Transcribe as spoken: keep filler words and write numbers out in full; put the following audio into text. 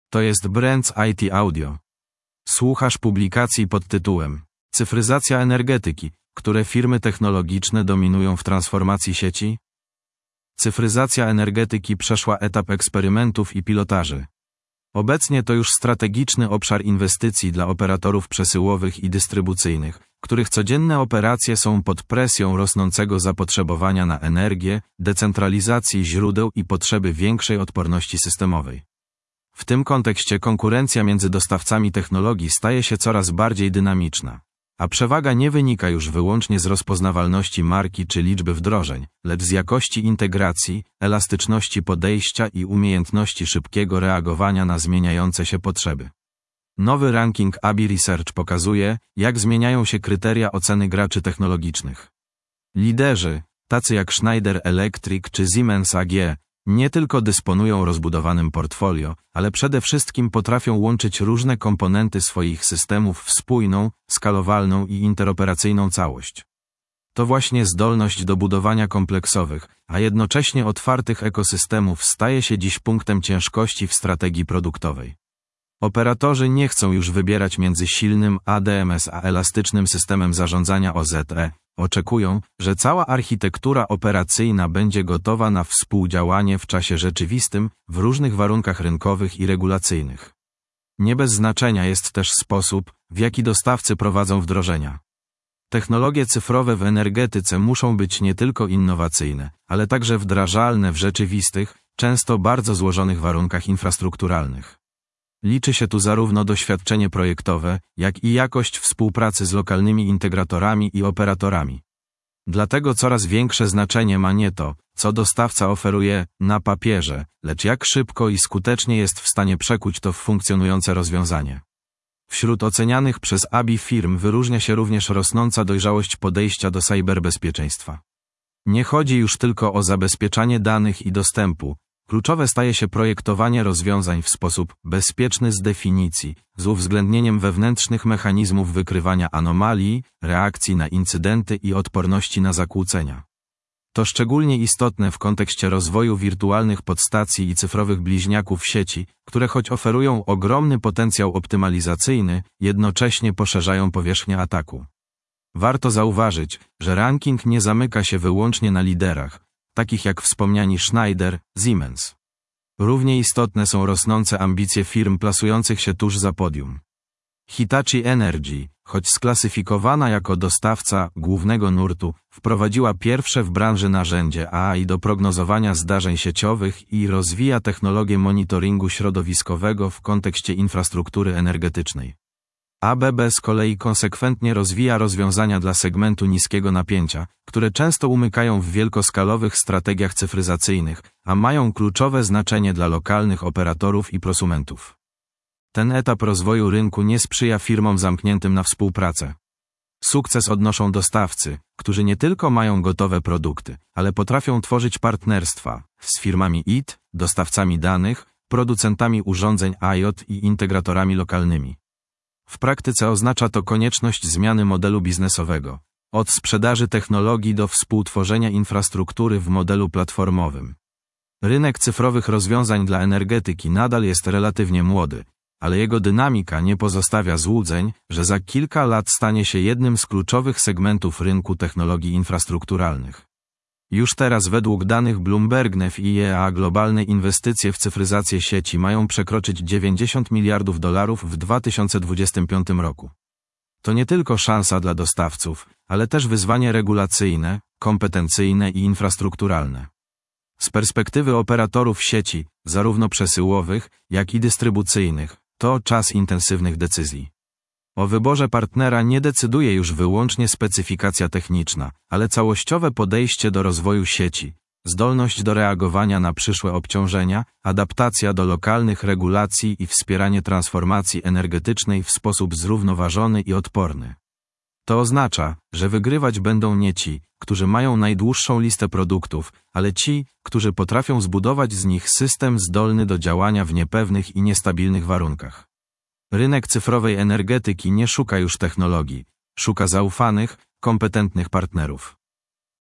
To jest Brands I T Audio. Słuchasz publikacji pod tytułem Cyfryzacja energetyki, które firmy technologiczne dominują w transformacji sieci? Cyfryzacja energetyki przeszła etap eksperymentów i pilotaży. Obecnie to już strategiczny obszar inwestycji dla operatorów przesyłowych i dystrybucyjnych, których codzienne operacje są pod presją rosnącego zapotrzebowania na energię, decentralizacji źródeł i potrzeby większej odporności systemowej. W tym kontekście konkurencja między dostawcami technologii staje się coraz bardziej dynamiczna, a przewaga nie wynika już wyłącznie z rozpoznawalności marki czy liczby wdrożeń, lecz z jakości integracji, elastyczności podejścia i umiejętności szybkiego reagowania na zmieniające się potrzeby. Nowy ranking A B Research pokazuje, jak zmieniają się kryteria oceny graczy technologicznych. Liderzy, tacy jak Schneider Electric czy Siemens A G, nie tylko dysponują rozbudowanym portfolio, ale przede wszystkim potrafią łączyć różne komponenty swoich systemów w spójną, skalowalną i interoperacyjną całość. To właśnie zdolność do budowania kompleksowych, a jednocześnie otwartych ekosystemów staje się dziś punktem ciężkości w strategii produktowej. Operatorzy nie chcą już wybierać między silnym A D M S a elastycznym systemem zarządzania O Z E. Oczekują, że cała architektura operacyjna będzie gotowa na współdziałanie w czasie rzeczywistym, w różnych warunkach rynkowych i regulacyjnych. Nie bez znaczenia jest też sposób, w jaki dostawcy prowadzą wdrożenia. Technologie cyfrowe w energetyce muszą być nie tylko innowacyjne, ale także wdrażalne w rzeczywistych, często bardzo złożonych warunkach infrastrukturalnych. Liczy się tu zarówno doświadczenie projektowe, jak i jakość współpracy z lokalnymi integratorami i operatorami. Dlatego coraz większe znaczenie ma nie to, co dostawca oferuje na papierze, lecz jak szybko i skutecznie jest w stanie przekuć to w funkcjonujące rozwiązanie. Wśród ocenianych przez A B firm wyróżnia się również rosnąca dojrzałość podejścia do cyberbezpieczeństwa. Nie chodzi już tylko o zabezpieczanie danych i dostępu. Kluczowe staje się projektowanie rozwiązań w sposób bezpieczny z definicji, z uwzględnieniem wewnętrznych mechanizmów wykrywania anomalii, reakcji na incydenty i odporności na zakłócenia. To szczególnie istotne w kontekście rozwoju wirtualnych podstacji i cyfrowych bliźniaków sieci, które choć oferują ogromny potencjał optymalizacyjny, jednocześnie poszerzają powierzchnię ataku. Warto zauważyć, że ranking nie zamyka się wyłącznie na liderach, takich jak wspomniani Schneider, Siemens. Równie istotne są rosnące ambicje firm plasujących się tuż za podium. Hitachi Energy, choć sklasyfikowana jako dostawca głównego nurtu, wprowadziła pierwsze w branży narzędzie A I do prognozowania zdarzeń sieciowych i rozwija technologię monitoringu środowiskowego w kontekście infrastruktury energetycznej. A B B z kolei konsekwentnie rozwija rozwiązania dla segmentu niskiego napięcia, które często umykają w wielkoskalowych strategiach cyfryzacyjnych, a mają kluczowe znaczenie dla lokalnych operatorów i prosumentów. Ten etap rozwoju rynku nie sprzyja firmom zamkniętym na współpracę. Sukces odnoszą dostawcy, którzy nie tylko mają gotowe produkty, ale potrafią tworzyć partnerstwa z firmami I T, dostawcami danych, producentami urządzeń I O T i integratorami lokalnymi. W praktyce oznacza to konieczność zmiany modelu biznesowego, od sprzedaży technologii do współtworzenia infrastruktury w modelu platformowym. Rynek cyfrowych rozwiązań dla energetyki nadal jest relatywnie młody, ale jego dynamika nie pozostawia złudzeń, że za kilka lat stanie się jednym z kluczowych segmentów rynku technologii infrastrukturalnych. Już teraz według danych Bloomberg N E F I E A globalne inwestycje w cyfryzację sieci mają przekroczyć dziewięćdziesiąt miliardów dolarów w dwa tysiące dwudziestym piątym roku. To nie tylko szansa dla dostawców, ale też wyzwanie regulacyjne, kompetencyjne i infrastrukturalne. Z perspektywy operatorów sieci, zarówno przesyłowych, jak i dystrybucyjnych, to czas intensywnych decyzji. O wyborze partnera nie decyduje już wyłącznie specyfikacja techniczna, ale całościowe podejście do rozwoju sieci, zdolność do reagowania na przyszłe obciążenia, adaptacja do lokalnych regulacji i wspieranie transformacji energetycznej w sposób zrównoważony i odporny. To oznacza, że wygrywać będą nie ci, którzy mają najdłuższą listę produktów, ale ci, którzy potrafią zbudować z nich system zdolny do działania w niepewnych i niestabilnych warunkach. Rynek cyfrowej energetyki nie szuka już technologii, szuka zaufanych, kompetentnych partnerów.